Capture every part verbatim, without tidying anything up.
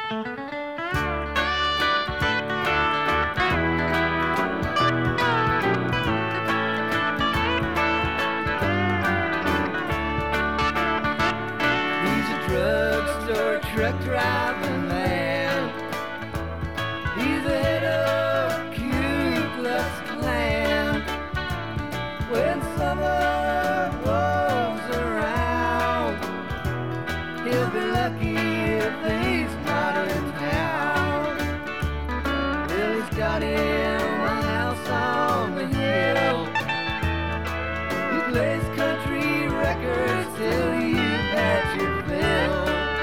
Drugstore truck driving man. He's the head of Ku Klux Klan. When summer rolls around, he'll be lucky if he's not in town. Well, he's got him a house on the hill. He plays country records till you've had your fill.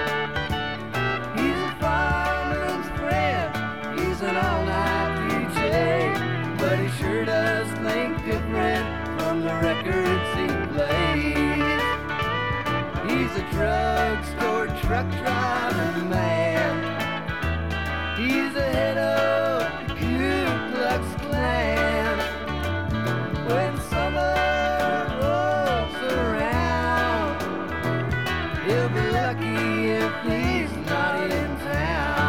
An all-night D J, but he sure does think different from the records he plays. He's a drugstore truck driving man. He's the head of the Ku Klux Klan. When summer rolls around, he'll be lucky if he's not in town.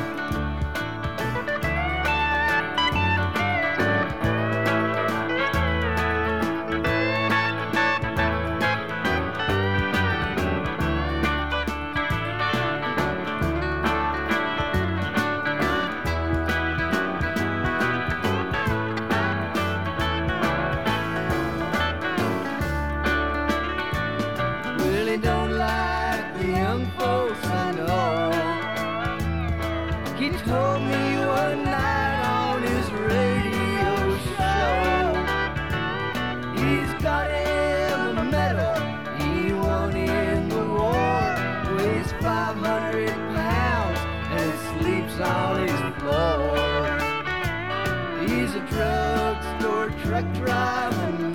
He told me one night on his radio show, he's got him a medal he won in the war. Weighs five hundred pounds and sleeps on his floor. He's a drugstore truck driving